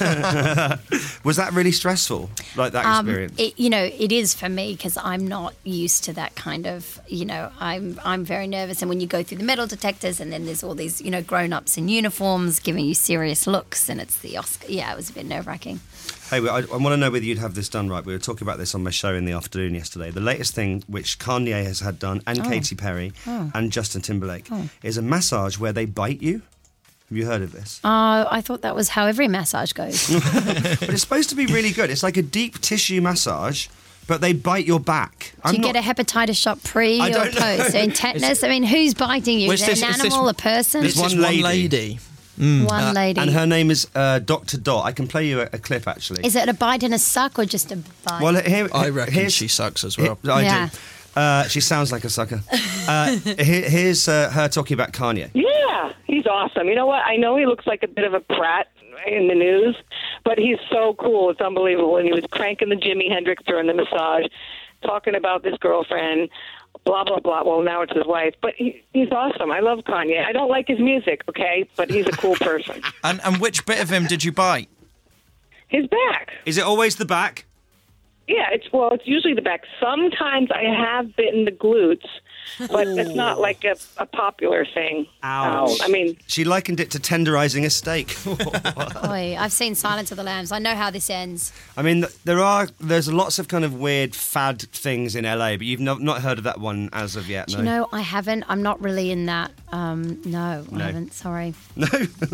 Was that really stressful, like that Um, experience? it, you know, it is for me because I'm not used to that kind of, you know, I'm I'm very nervous. And when you go through the metal detectors and then there's all these, you know, grown-ups in uniforms giving you serious looks and it's the Oscar. Yeah, it was a bit nerve-wracking. Hey, I, I want to know whether you'd have this done right. We were talking about this on my show in the afternoon yesterday. The latest thing which Kanye has had done, and Oh. Katy Perry, Oh. and Justin Timberlake, Oh. is a massage where they bite you. Have you heard of this? Uh, I thought that was how every massage goes. But it's supposed to be really good. It's like a deep tissue massage, but they bite your back. Do you get a hepatitis shot pre I or don't know. post? And tetanus? I mean, who's biting you? Well, Is it's it this- an it's this- animal, a person? There's It's one just lady. one lady. One Uh, lady. And her name is uh, Doctor Dot. I can play you a, a clip, actually. Is it a bite and a suck or just a bite? Well, here, I reckon here's- she sucks as well. I Yeah. do. Uh, she sounds like a sucker. Uh, here, here's uh, her talking about Kanye. Yeah, he's awesome. You know what? I know he looks like a bit of a prat in the news, but he's so cool. It's unbelievable. And he was cranking the Jimi Hendrix during the massage, talking about this girlfriend, blah, blah, blah. Well, now it's his wife. But he, he's awesome. I love Kanye. I don't like his music, okay? But he's a cool person. And, and which bit of him did you bite? His back. Is it always the back? Yeah, it's well, it's usually the back. Sometimes I have bitten the glutes, but it's not like a, a popular thing. Ouch. Ow. I mean, She likened it to tenderizing a steak. Oy, I've seen Silence of the Lambs. I know how this ends. I mean, th- there are there's lots of kind of weird fad things in L A, but you've no, not heard of that one as of yet, Do no? you know, I haven't. I'm not really in that. Um, no, No. I haven't. Sorry. No.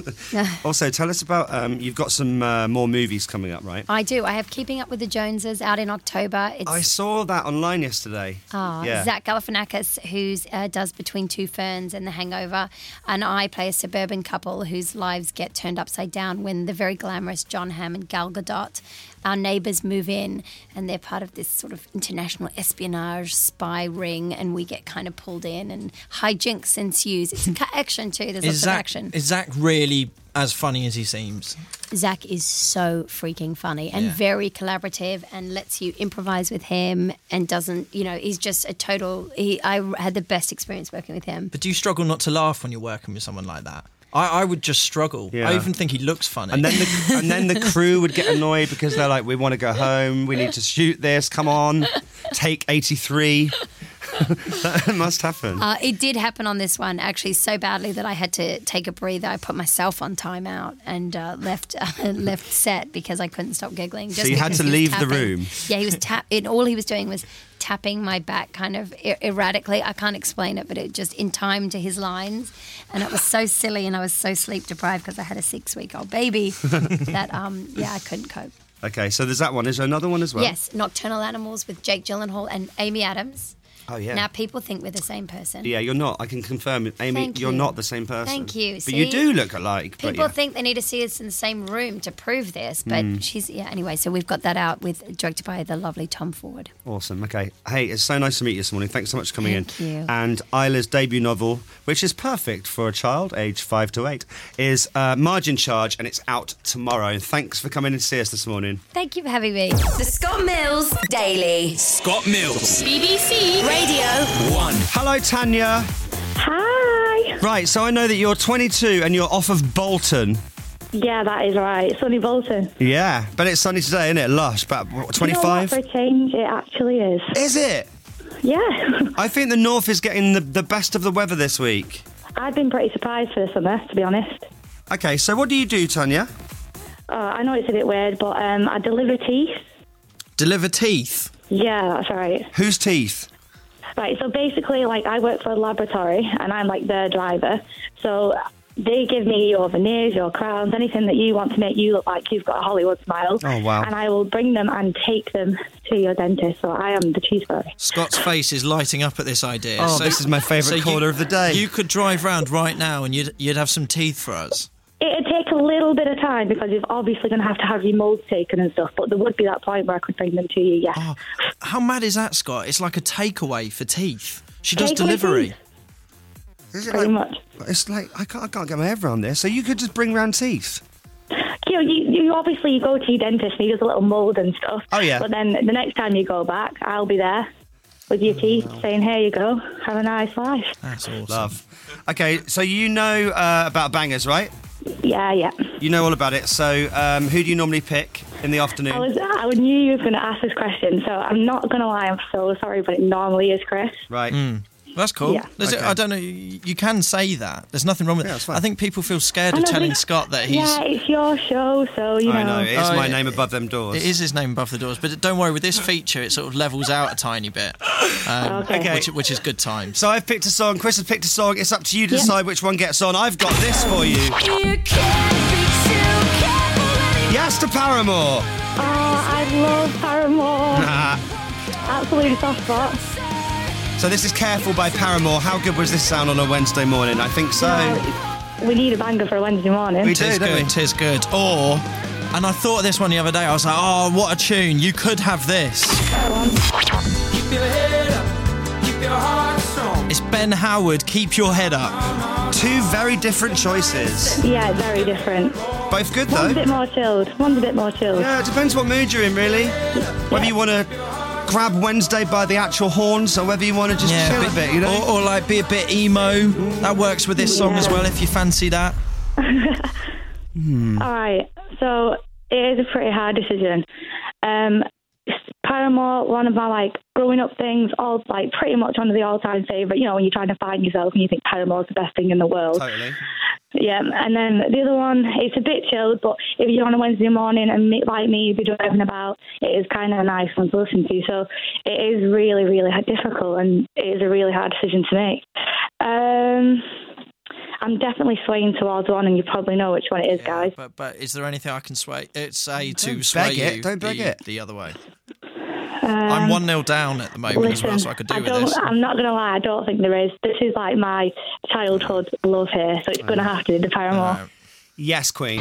Also, tell us about um, you've got some uh, more movies coming up, right? I do. I have Keeping Up with the Joneses out in October. It's I saw that online yesterday. Ah, yeah. Zach Galifianakis, who uh, does Between Two Ferns and The Hangover, and I play a suburban couple whose lives get turned upside down when the very glamorous John Hamm and Gal Gadot, our neighbours, move in, and they're part of this sort of international espionage spy ring, and we get kind of pulled in, and hijinks ensues. It's action too. There's Is lots of Zach, action. is Zach really as funny as he seems? Zach is so freaking funny and Yeah. very collaborative and lets you improvise with him and doesn't, you know, he's just a total. He, I had the best experience working with him. But do you struggle not to laugh when you're working with someone like that? I, I would just struggle. Yeah. I even think he looks funny. And then the and then the crew would get annoyed because they're like, "We want to go home. We need to shoot this. Come on, take eighty-three." That must happen. Uh, it did happen on this one actually so badly that I had to take a breather. I put myself on timeout and uh, left uh, left set because I couldn't stop giggling. So you had because to he was leave the tapping. room? Yeah, he was tap. And all he was doing was tapping my back kind of er- erratically. I can't explain it, but it just in time to his lines, and it was so silly. And I was so sleep deprived because I had a six week old baby that um yeah I couldn't cope. Okay, so there's that one. Is there another one as well? Yes, Nocturnal Animals with Jake Gyllenhaal and Amy Adams. Oh yeah. Now people think we're the same person. Yeah, you're not. I can confirm, Amy. Thank You're you. not the same person. Thank you. But See? you do look alike. But People yeah. think they need to see us in the same room to prove this, but Mm. she's yeah. Anyway, so we've got that out with directed by the lovely Tom Ford. Awesome. Okay. Hey, it's so nice to meet you this morning. Thanks so much for coming Thank in. you. And Isla's debut novel, which is perfect for a child aged five to eight, is uh, Margin Charge, and it's out tomorrow. And thanks for coming in to see us this morning. Thank you for having me. The Scott Mills Daily. Scott Mills. B B C Radio One. Hello, Tanya. Hi. Right, so I know that you're twenty-two and you're off of Bolton. Yeah, that is right. Sunny Bolton. Yeah, but it's sunny today, isn't it? Lush, about what, twenty-five? You know what, for a change, it actually is. Is it? Yeah. I think the north is getting the, the best of the weather this week. I've been pretty surprised for the summer, to be honest. Okay, so what do you do, Tanya? Uh, I know it's a bit weird, but um, I deliver teeth. Deliver teeth? Yeah, that's right. Whose teeth? Right, so basically, like, I work for a laboratory, and I'm, like, their driver. So they give me your veneers, your crowns, anything that you want to make you look like you've got a Hollywood smile. Oh, wow. And I will bring them and take them to your dentist. So I am the cheese fairy. Scott's face is lighting up at this idea. Oh, this is my favourite you- corner of the day. You could drive round right now and you'd you'd have some teeth for us. It'd take a little bit of time because you're obviously going to have to have your molds taken and stuff, but there would be that point where I could bring them to you, yes. Oh, how mad is that, Scott? It's like a takeaway for teeth. She does Takeaway delivery. teeth? Is it Pretty like, much. It's like, I can't, I can't get my head around this. So you could just bring round teeth? You know, you, you obviously you go to your dentist and he does a little mould and stuff. Oh, yeah. But then the next time you go back, I'll be there with your teeth saying, here you go, have a nice life. That's awesome. Love. Okay, so you know uh, about bangers, right? Yeah, yeah. You know all about it. So um, who do you normally pick in the afternoon? I was I knew you were going to ask this question, so I'm not going to lie, I'm so sorry, but it normally is Chris. Right. That's cool. Yeah. There's Okay. I don't know. You can say that. There's nothing wrong with Yeah, it. it's fine. I think people feel scared I of know, telling but- Scott that he's. Yeah, it's your show, so you know. I know, it is Oh, my yeah. name above them doors. It is his name above the doors, but don't worry. With this feature, it sort of levels out a tiny bit, um, Okay. Okay. which, which is good times. So I've picked a song, Chris has picked a song, it's up to you to Yeah. decide which one gets on. I've got this for you. You can't be too careful anymore. Yes to Paramore. Oh, I love Paramore. Absolutely soft spot. So this is Careful by Paramore. How good was this sound on a Wednesday morning? I think so. We need a banger for a Wednesday morning. We do, Tis don't we? good, tis good. Or, and I thought of this one the other day. I was like, oh, what a tune! You could have this. Keep your head up. Keep your heart strong. It's Ben Howard. Keep your head up. Two very different choices. Yeah, very different. Both good One's a though. bit more chilled. One's a bit more chilled. Yeah, it depends what mood you're in, really. Whether you want to grab Wednesday by the actual horns or whether you want to just chill a bit, you know? Or, or like be a bit emo. That works with this song Yeah. as well if you fancy that. Hmm. All right, so it is a pretty hard decision. Um, Paramore, one of my like growing up things, all like pretty much one of the all-time favourite. You know, when you're trying to find yourself and you think Paramore's the best thing in the world. Totally. Yeah, and then the other one, it's a bit chilled, but if you're on a Wednesday morning and me, like me, you'd be driving about, it is kind of a nice one to listen to. So it is really, really difficult, and it is a really hard decision to make. Um, I'm definitely swaying towards one, and you probably know which one it is, guys. But but is there anything I can sway? It's say to Don't sway beg it, you don't beg the, it. the other way. Um, I'm one nil down at the moment as Listen, well, so I could do I with don't, this. I'm not going to lie, I don't think there is. This is like my childhood love here, so it's going to have to be the Paramore. Yes, Queen.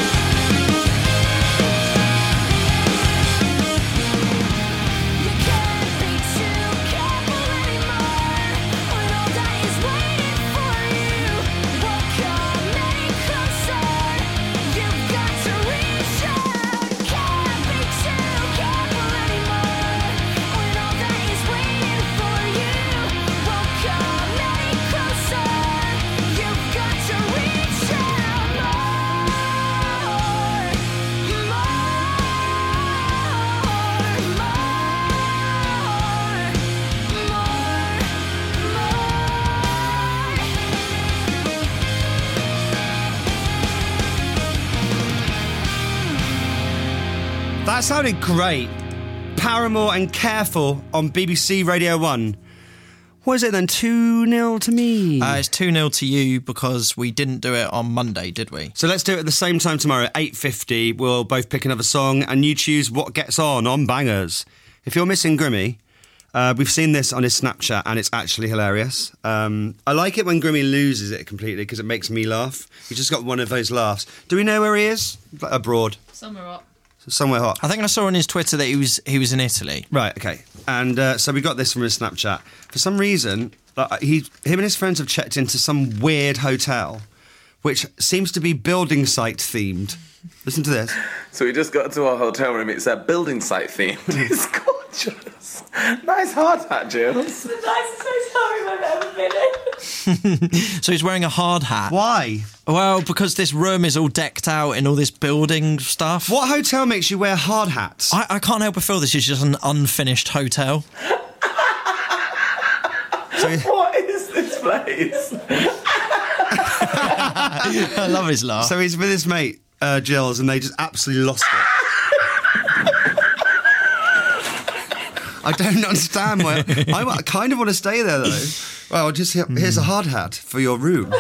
That sounded great. Paramore and Careful on B B C Radio one. What is it then? two nil to me? Uh, it's two nil to you because we didn't do it on Monday, did we? So let's do it at the same time tomorrow, eight fifty. We'll both pick another song and you choose what gets on on Bangers. If you're missing Grimmy, uh, we've seen this on his Snapchat and it's actually hilarious. Um, I like it when Grimmy loses it completely because it makes me laugh. He's just got one of those laughs. Do we know where he is? Abroad. Somewhere up. Somewhere hot. I think I saw on his Twitter that he was he was in Italy. Right, okay. And uh, so we got this from his Snapchat. For some reason, uh, he, him and his friends have checked into some weird hotel, which seems to be building site themed. Listen to this. So we just got to our hotel room. It's a building site themed. It's gorgeous. Nice hard hat, Jules. It's the nicest hotel room I've ever been in. So he's wearing a hard hat. Why? Well, because this room is all decked out in all this building stuff. What hotel makes you wear hard hats? I, I can't help but feel this is just an unfinished hotel. What is this place? I love his laugh. So he's with his mate, uh, Gilles, and they just absolutely lost it. I don't understand why. I, I kind of want to stay there, though. Well, just here, here's a hard hat for your room.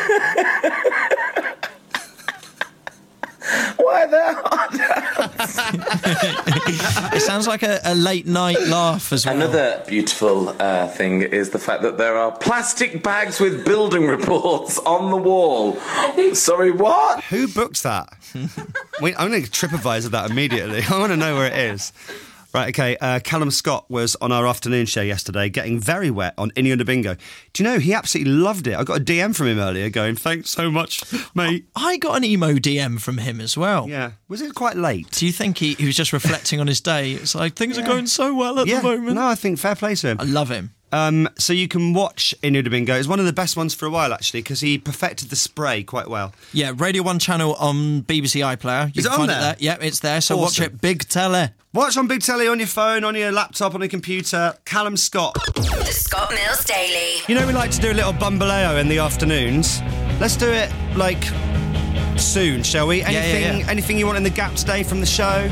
Why are there hard hats? It sounds like a, a late night laugh as well. Another beautiful uh, thing is the fact that there are plastic bags with building reports on the wall. Sorry, what? Who booked that? Wait, I'm going to TripAdvisor that immediately. I want to know where it is. Right, okay, uh, Callum Scott was on our afternoon show yesterday getting very wet on Inyo Bingo. Do you know, he absolutely loved it. I got a D M from him earlier going, thanks so much, mate. I got an emo D M from him as well. Yeah. Was it quite late? Do you think he, he was just reflecting on his day? It's like, things Yeah. are going so well at Yeah, the moment. no, I think fair play to him. I love him. Um, so you can watch Inuda Bingo. It's one of the best ones for a while, actually, because he perfected the spray quite well. Yeah, Radio one channel on B B C iPlayer. You Is can it on find there? it there. Yep, it's there. So Awesome. watch it. Big telly. Watch on big telly, on your phone, on your laptop, on your computer. Callum Scott. The Scott Mills Daily. You know we like to do a little bumbaleo in the afternoons. Let's do it, like, soon, shall we? Yeah, yeah, Anything, yeah. anything you want in the gap today from the show?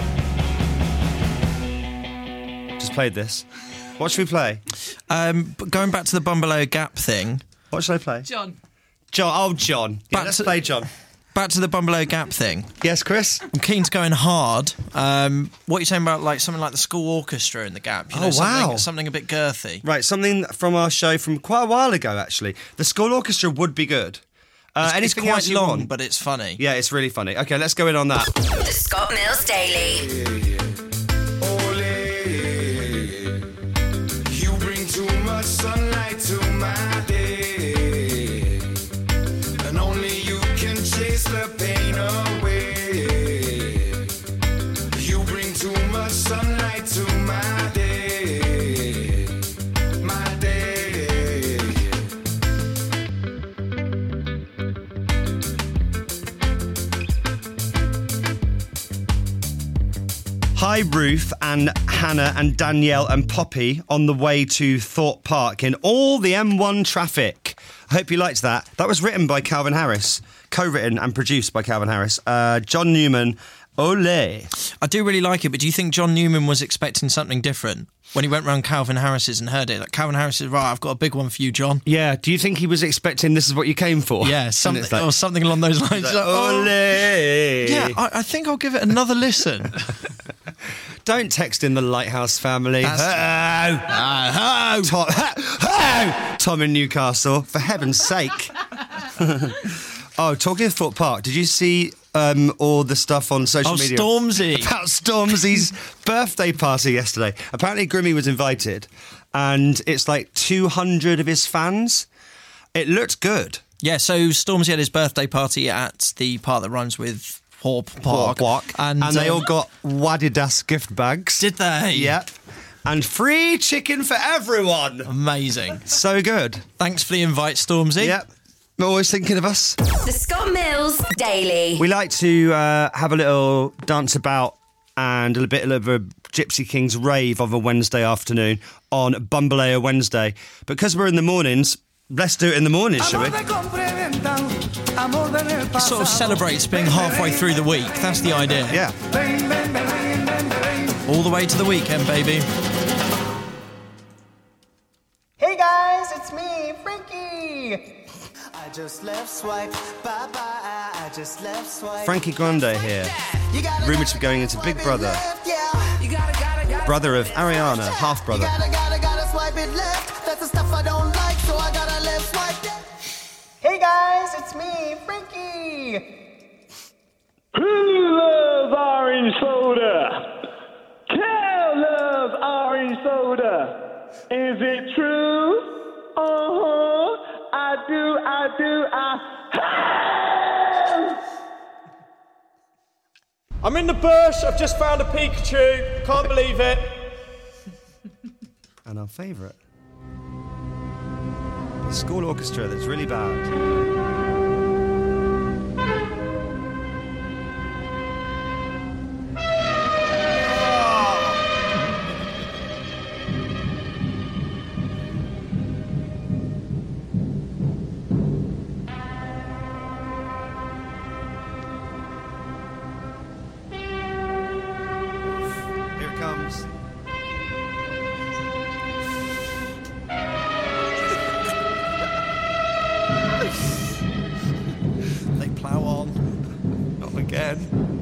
Just played this. What should we play? Um, but going back to the Bumbaleo Gap thing. What should I play? John. John. Oh, John. Yeah, Back let's to- play John. Back to the Bumbaleo Gap thing. Yes, Chris? I'm keen to go in hard. Um, what are you saying about like something like the school orchestra in the Gap? You know, Oh, something, wow. Something a bit girthy. Right, something from our show from quite a while ago, actually. The school orchestra would be good. Uh, It's- it's anything quite else you long, want? but it's funny. Yeah, it's really funny. Okay, let's go in on that. The Scott Mills Daily. You bring too much sunlight to my day, and only you can chase the pain away. You bring too much sunlight to my day, my day. Hi, Ruth and Hannah and Danielle and Poppy on the way to Thorpe Park in all the M one traffic. I hope you liked that. That was written by Calvin Harris, co-written and produced by Calvin Harris. Uh, John Newman, ole. I do really like it, but do you think John Newman was expecting something different when he went round Calvin Harris's and heard it? Like, Calvin Harris said, right, I've got a big one for you, John. Yeah, do you think he was expecting this is what you came for? Yeah, And something, it's like- or something along those lines. Like, Like, oh, ole. yeah, I, I think I'll give it another listen. Don't text in the Lighthouse family. That's- Oh, oh, Tom, oh, Tom in Newcastle, for heaven's sake. Oh, talking of Thorpe Park, did you see um, all the stuff on social Oh, media? Stormzy. About Stormzy's birthday party yesterday. Apparently Grimmy was invited, and it's like two hundred of his fans. It looked good. Yeah, so Stormzy had his birthday party at the park that rhymes with Thorpe Park. Park. And, And they um, all got Wadidas gift bags. Did they? Yep. And free chicken for everyone. Amazing. So good. Thanks for the invite, Stormzy. Yep. Always thinking of us. The Scott Mills Daily. We like to uh, have a little dance about and a bit of a Gypsy Kings rave of a Wednesday afternoon on Bumbaleo Wednesday. Because we're in the mornings, let's do it in the mornings, shall we? It sort of celebrates being halfway through the week. That's the idea. Yeah. All the way to the weekend, baby. Hey guys, it's me, Frankie. I just left swipe, bye bye. I just left swipe. Frankie Grande here. Rumoured to be going into Big Brother. Brother of Ariana, half brother. Gotta, gotta, gotta swipe it left. That's the stuff I don't like, so I gotta left swipe left. Hey guys, it's me, Frankie. Who loves orange soda? Cal loves orange soda. Is it true? Uh-huh. I do, I do, I... I'm in the bush. I've just found a Pikachu. Can't believe it. And our favourite. The school orchestra that's really bad. Here it comes. They plough on. Not again.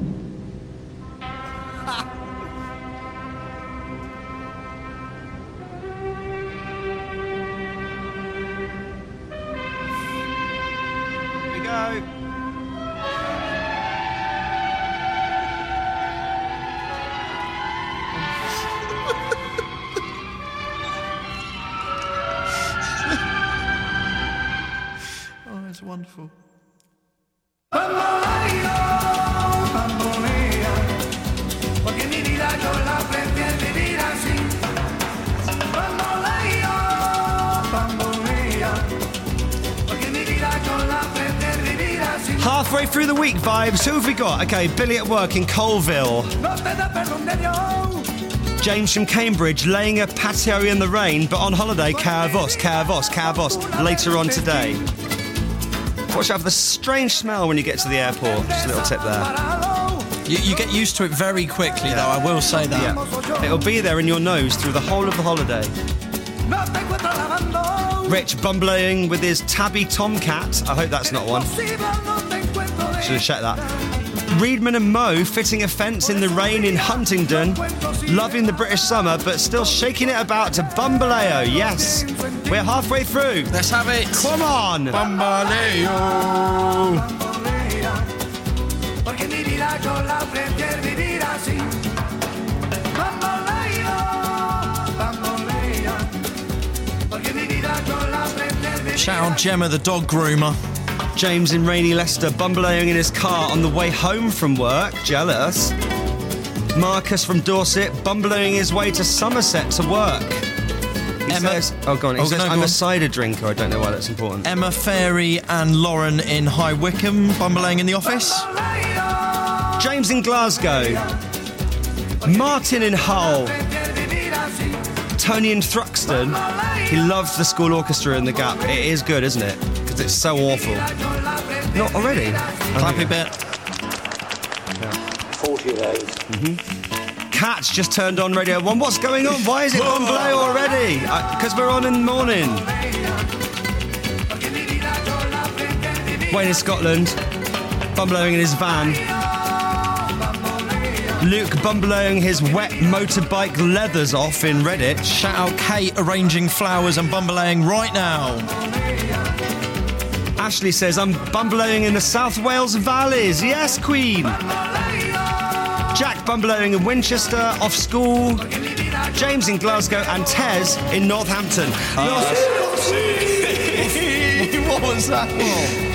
Here we go. Oh, it's wonderful. Porque mi vida yo la aprendí a vivir así. Bamboleo, Halfway through the week vibes. Who have we got? Okay, Billy at work in Colville. James from Cambridge laying a patio in the rain, but on holiday, Carvos, Carvos, Carvos, later on today. Watch out for the strange smell when you get to the airport. Just a little tip there. You, you get used to it very quickly, yeah. though, I will say that. Yeah. It'll be there in your nose through the whole of the holiday. Rich bumbling with his tabby tomcat. I hope that's not one. Should have checked that. Reedman and Mo fitting a fence in the rain in Huntingdon. Loving the British summer, but still shaking it about to Bambaleo. Yes, we're halfway through. Let's have it. Come on. Bambaleo. Shout out Gemma, the dog groomer. James in rainy Leicester, bumbling in his car on the way home from work. Jealous. Marcus from Dorset, bumbling his way to Somerset to work. He Emma, says, oh, go on. He oh, says, no, I'm go a on. cider drinker. I don't know why that's important. Emma Fairy and Lauren in High Wycombe, bumbling in the office. James in Glasgow. Martin in Hull. Tony in Thruxton. He loves the school orchestra in the Gap. It is good, isn't it? Because it's so awful. Not already. Clappy bit. forty days. Mm-hmm. Cat's just turned on Radio one. What's going on? Why is it on play already? Because uh, we're on in the morning. Wayne in Scotland, bumbling in his van. Luke bumbling his wet motorbike leathers off in Redditch. Shout out Kate arranging flowers and bumbling right now. Ashley says, I'm bumbling in the South Wales valleys. Yes, Queen. Jack bumbling in Winchester, off school. James in Glasgow and Tez in Northampton. Uh, what was that for?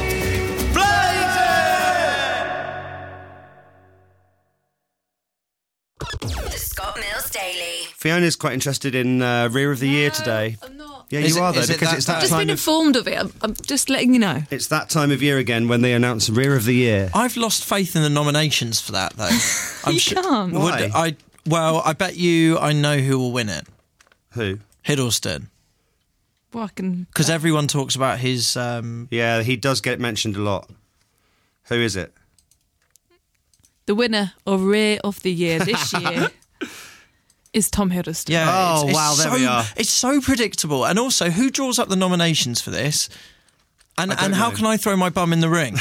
The Scott Mills Daily. Fiona's quite interested in uh, Rear of the Year today. I'm not. Yeah, Is you it- are though, is it because that it's that time? I've just time been of, informed of it. I'm, I'm just letting you know. it's that time of year again when they announce Rear of the Year. I've lost faith in the nominations for that, though. I'm You su- can't. Would Why? I? Well, I bet you I know who will win it. Who? Hiddleston. Well, I can. Because everyone talks about his... Um, Yeah, he does get mentioned a lot. Who is it? The winner of Rear of the Year this year is Tom Hiddleston. yeah. Oh, it's, it's wow, there so, we are. It's so predictable. And also, who draws up the nominations for this? And I don't and how know. can I throw my bum in the ring?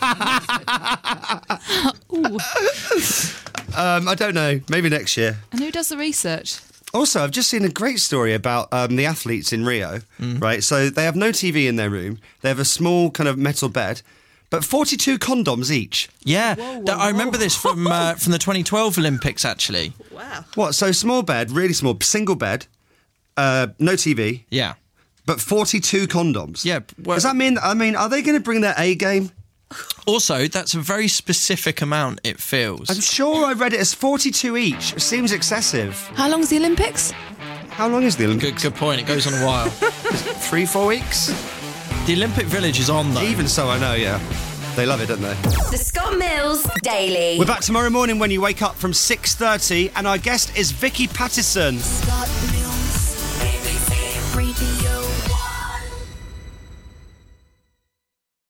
Um, I don't know. Maybe next year. And who does the research? Also, I've just seen a great story about um, the athletes in Rio, Mm. right? So they have no T V in their room. They have a small kind of metal bed, but forty-two condoms each. Yeah. Th- I remember this from uh, from the twenty twelve Olympics, actually. Wow. What? So small bed, really small, single bed, uh, no T V, Yeah. but forty-two condoms. Yeah. Well, Does that mean, I mean, are they going to bring their A game? also, that's a very specific amount, it feels. I'm sure I read it as forty-two each. It seems excessive. How long's the Olympics? How long is the Olympics? Good, good point. It goes on a while. Three, four weeks? The Olympic Village is on, though. Even so, I know, yeah. They love it, don't they? The Scott Mills Daily. We're back tomorrow morning when you wake up from six thirty, and our guest is Vicky Pattison. Scott